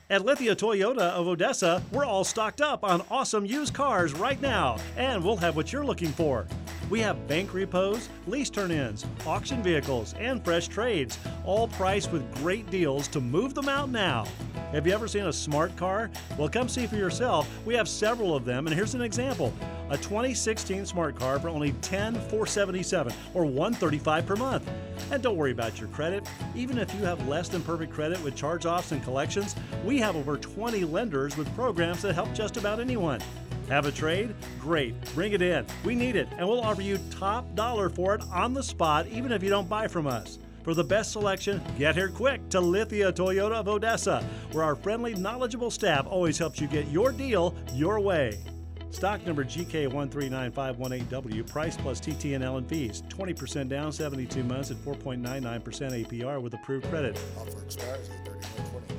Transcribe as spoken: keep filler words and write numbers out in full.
At Lithia Toyota of Odessa, we're all stocked up on awesome used cars right now, and we'll have what you're looking for. We have bank repos, lease turn-ins, auction vehicles, and fresh trades, all priced with great deals to move them out now. Have you ever seen a smart car? Well, come see for yourself. We have several of them, and here's an example. A twenty sixteen smart car for only ten thousand four hundred seventy-seven dollars or one hundred thirty-five dollars per month. And don't worry about your credit. Even if you have less than perfect credit with charge-offs and collections, we have over twenty lenders with programs that help just about anyone. Have a trade? Great. Bring it in. We need it, and we'll offer you top dollar for it on the spot, even if you don't buy from us. For the best selection, get here quick to Lithia Toyota of Odessa, where our friendly, knowledgeable staff always helps you get your deal your way. Stock number G K one three nine five one eight W, price plus T T N L and fees. twenty percent down, seventy-two months at four point nine nine percent A P R with approved credit. Offer expires at thirty-one twenty.